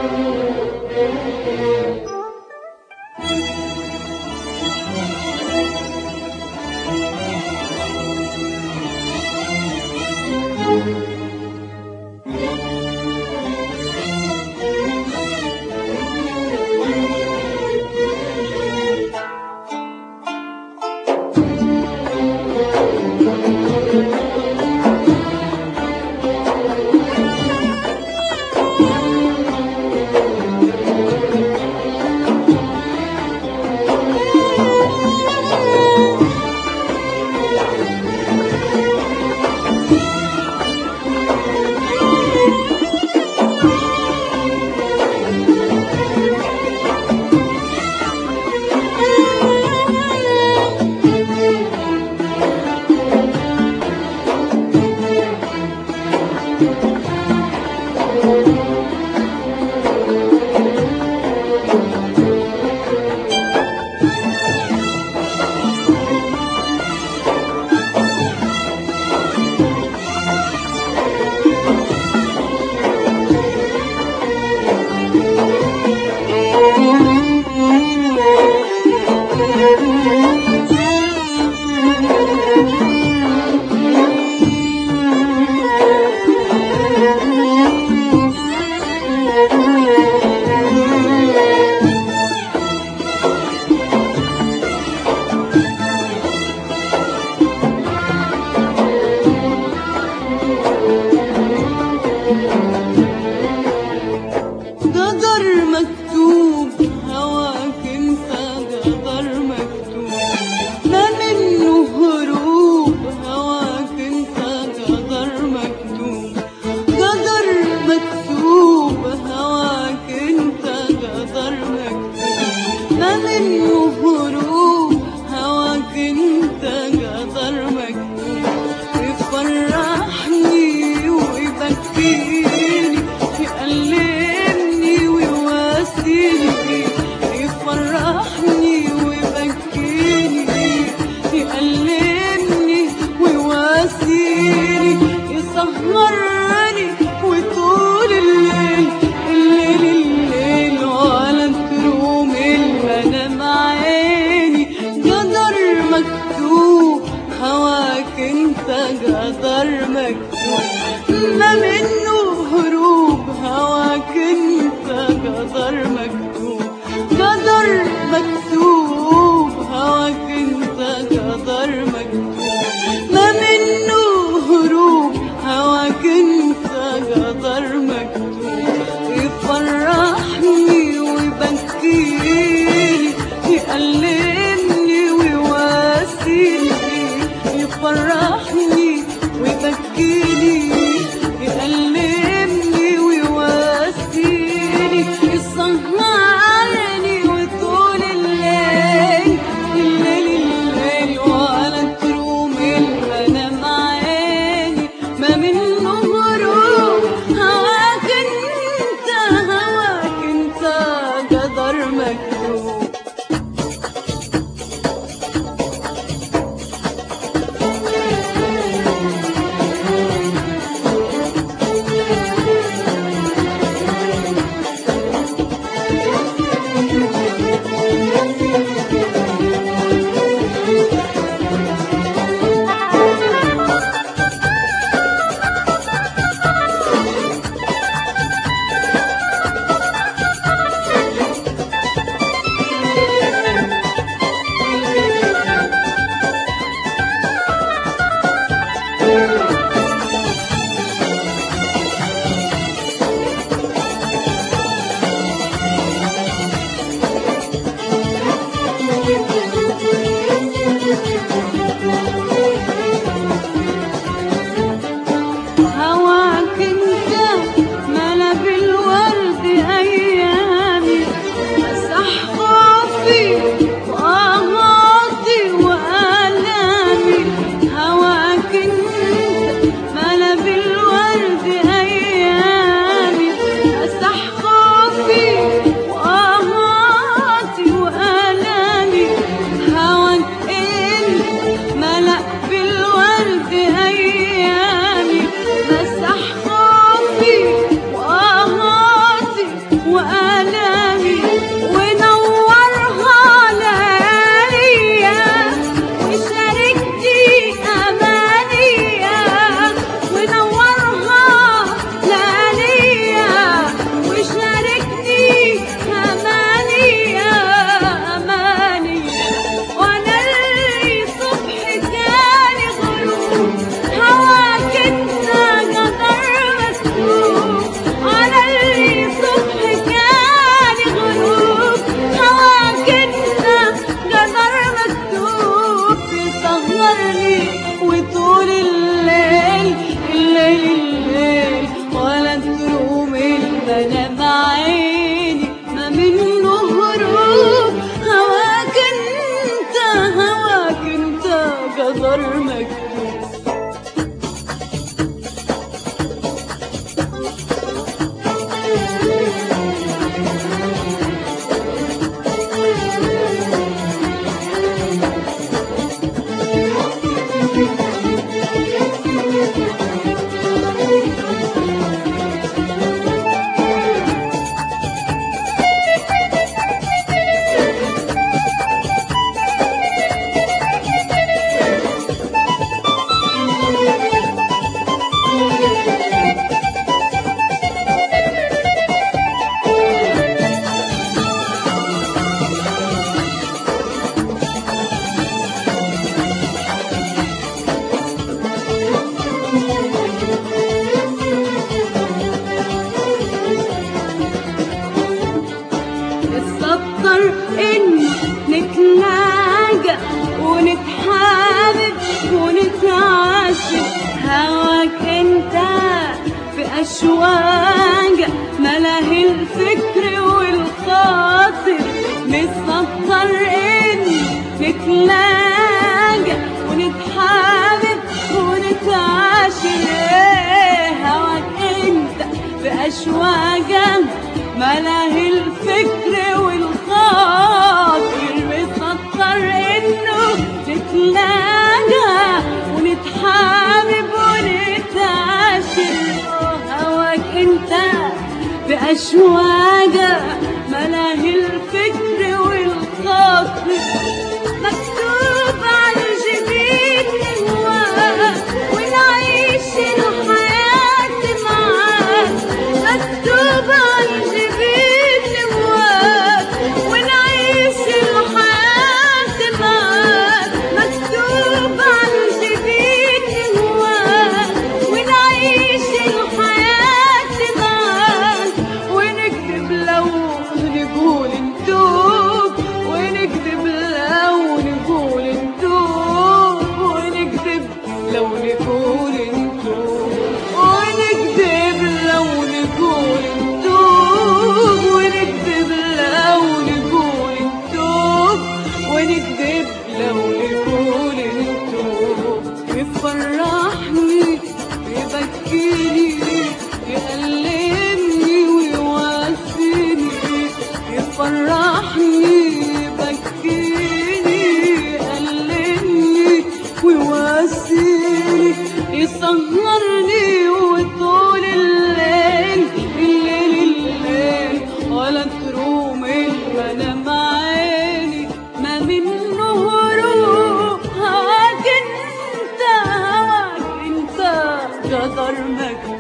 يألمني ويواسيني بأشواق ملاهي الفكر والخاطر، نتسطر إن نتلاقى ونتحابب ونتعاشر. هواك انت بأشواق ملاهي الفكر والخاطر، نتسطر إنه نتلاقى ونتحابب ونتعاشر. هواك انت بأشواق ملاهي الفكر والخاطر، مكتوب على الجبين هواك ونعيش الحياة معاك. مكتوب على الجبين هواك ونعيش الحياة معاك. مكتوب على الجبين هواك ونعيش الحياة معاك. ونكتب لو نقول ندوب، ونكتب لو نقول ندوب، ونكتب لو نقول ندوب، ونكتب لو نقول ندوب، ونكتب لو نقول ندوب، ونكتب لو نقول ندوب. يفرحني يبكيني يألمني ويواسيني، يفرحني يبكيني يألمني ويواسيني، يسهرني وطول الليل الليل ولا تروم المنام عيني ما منه هروب. هواك انت قدر مكتوب.